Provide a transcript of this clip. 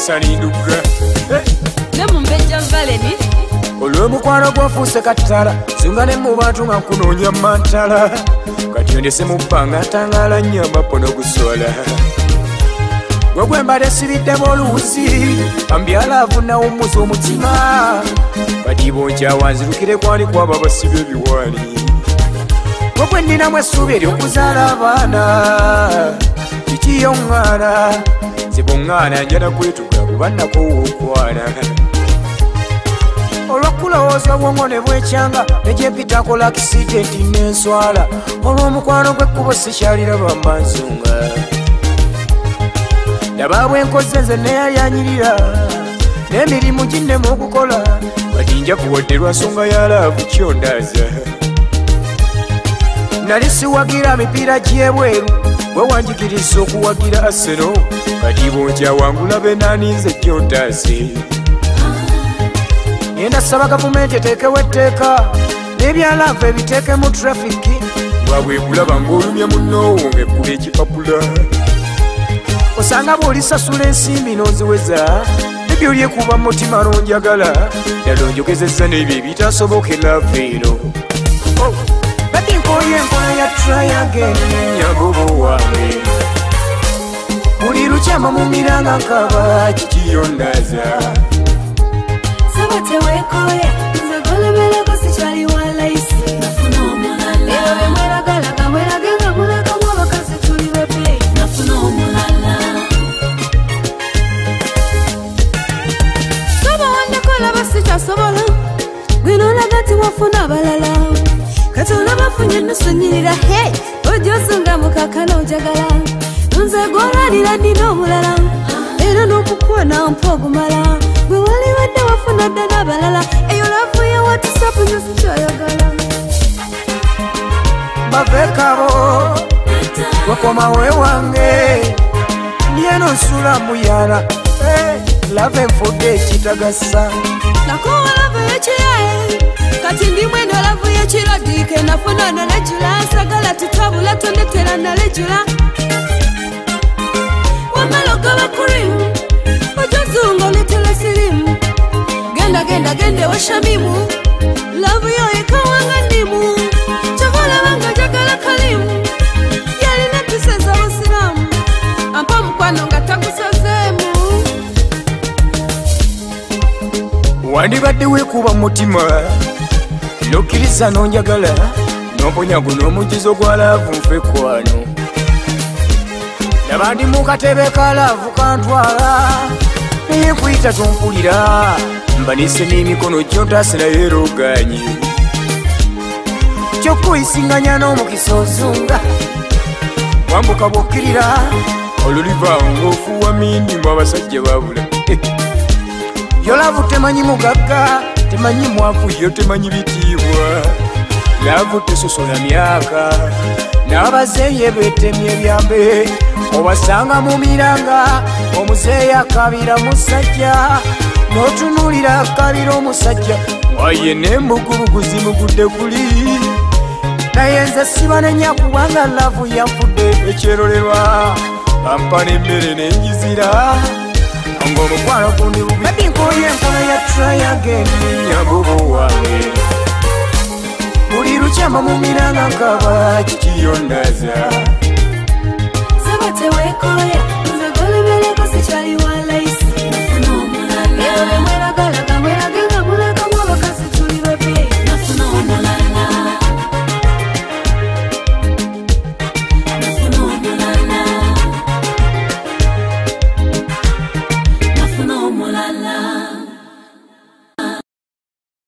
saninduga Nemumbejja Valeni olw'omukwano gwofuuse katala singa ne mu bantu nga nkunoonya mantala kati ondese mu bbanga ntangala nnyamba pono gusola gwe gwe mbadde sibiddemu oluwuzi ambyalaavu nawummuza omutima badiibo nkyawanzirukire kwani kwaba basiba ebiwaani gwe gwe nninamu essuubi ery'okuzaala abaana kikiyo ŋŋaana ziba oŋŋaana njala kwetuga kuba nakow'okwana olw'okulowooza obwongo ne bwekyanga negyempitakola akisidenti n'enswala olw'omukwano gw'ekkubo sikyaliraba mba nsonga laba bwenkoze nze neyayanyirira n'emirimu ginnemu okukola kati nja kuwadde lwa nsonga ya laavu kyondaaza nali siwagira mipiira gy'ebweru bwe wanjigiriza okuwagira Arsenal kati bonkyawangula benaaninze gyontaase yenda saba gavumenti eteekewo etteeka n'ebyalaavu ebiteeke mu trafiki bwabwekulaba ng'olumya munnoowo ng'ekkula ekipapula osanga bw'olisasula ensimbi n'onziweza ebyo olyekuba mu mutima n'onjagala ddala onjogezezza n'ebyo ebitasobokera veero bati nkooye enkola ya triagen nyagobo wange buli lukyama mu miranga nkaba kikiyondaza Saba tewekoye nze golemereko sikyali wa layisi nafuna omulala eyo bemweragalaga mweragenga mulagamu abakazi tuli bebe nafuna omulala soba wandekola basikyasobola gwino olaga ti wafuna abalala kati olabafunye nusonyirira he ojyosunga mukakana ojagala nze gwolwanira nina omulala era n'okukwana mpa ogumala gwe wali wadde wafuna dda n'abalala eyo lavuye watisapu nyosikyoyagala baveekabo wakomawe wange lyeno nsula muyala lava enfudde ekitagasa nakowa lavu yekiyaye kati ndi mwendo lavu yekirodike nafuna nalejula nsagala tutabula tondetera nalejula wamaloga bakurimu ojozunga oletera sirimu genda washamimu lavu yoyekawanga ndimu kyavolabanga jagala kalimu yalina tuseza abasiramu ampa mukwano nga tagusazeemu wandibadde weekuba mutima nokkiriza nonjagala nomponyago n'omugizo gwa laavu nfekwano laba ndi mu katebe ka laavu kantwala naye nkuyita tompulira mbanise n'emikono gyontaasirayo eroganye kyokuyisinganya n'omukisa ozunga wambuka bwokkirira olulivaawo ng'ofuuwa mindi mu abasajja babula yo laavu temanyi mugagga temanyi mwavu yo temanyi bitiibwa laavu tesosola myaka n'abazeeyi beetemye ebyambe obasanga mu miranga omuzeeyi akabira musajja n'otunuulira akabira omusajja waye n'embugubugu zimugudde kuli naye nze sibanenya kubanga laavu yanfudde ekyerolerwa ampa n'emmere n'enjizira ng'omukwano gundi bubi bati nkooye enkola ya triagen nyagobo wange buli lukyama mu miranga nkaba kikiyondaza Saba tewekoye